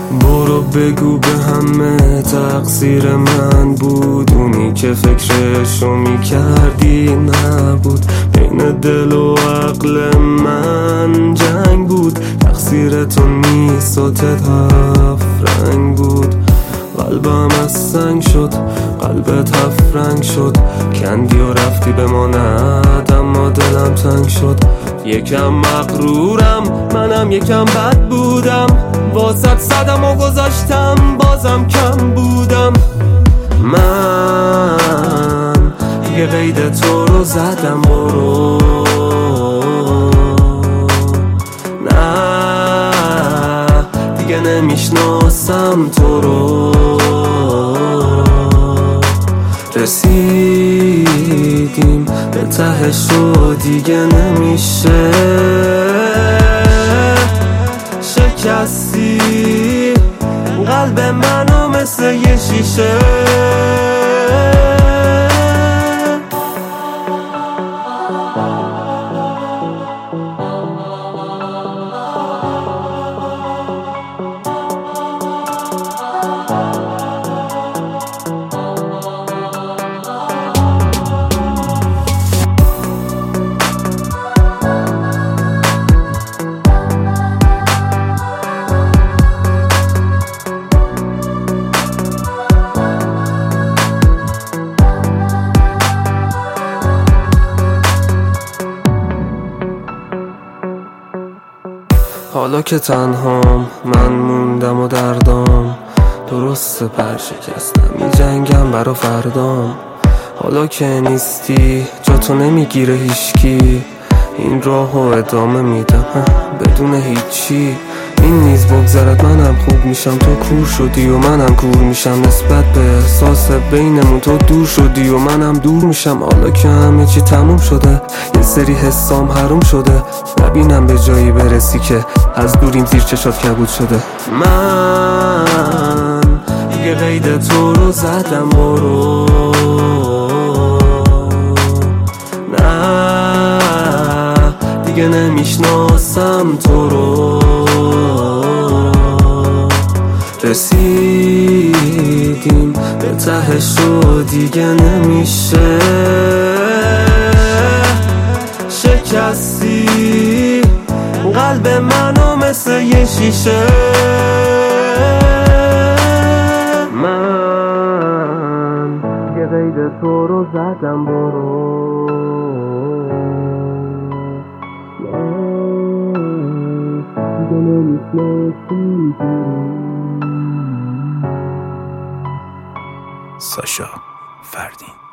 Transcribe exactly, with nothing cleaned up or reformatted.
برو بگو به همه تقصیر من بود، اونی که فکرشو میکردی نبود. بین دل و عقل من جنگ بود، تقصیر تو نیست و هفت رنگ بود. قلبم از سنگ شد، قلبت هفت رنگ شد، کندی و رفتی بماند اما دلم تنگ شد. یکم مغرورم منم، یکم بد بودم، واسط صدم و گذاشتم بازم کم بودم. من یه قید تو رو زدم برو، نه دیگه نمیشناسم تو رو. رسیدیم به تهش و دیگه نمیشه، شکستی قلب منو مثل یه شیشه. حالا که تنهام من موندم و دردام، درسته پر شکستم می جنگم برا فردام. حالا که نیستی جا تو نمیگیره هیچکی، این راهو ادامه میدم بدون هیچی. این نیز بگذرد منم خوب میشم، تو کور شدی و منم کور میشم. نسبت به احساس بینمون تو دور شدی و منم دور میشم. حالا که همه چی تموم شده، یه سری حسام حروم شده، نبینم به جایی برسی که از دوریم زیر چشات کبود شده. من یه قید تو رو زدم برو، نه دیگه نمیشناسم تو رو. رسیدیم به تهش و دیگه نمیشه، شکستی قلب منو مثل یه شیشه. من یه قید تو رو زدم برو، دیگه نمیشناسی. ساشا فردین.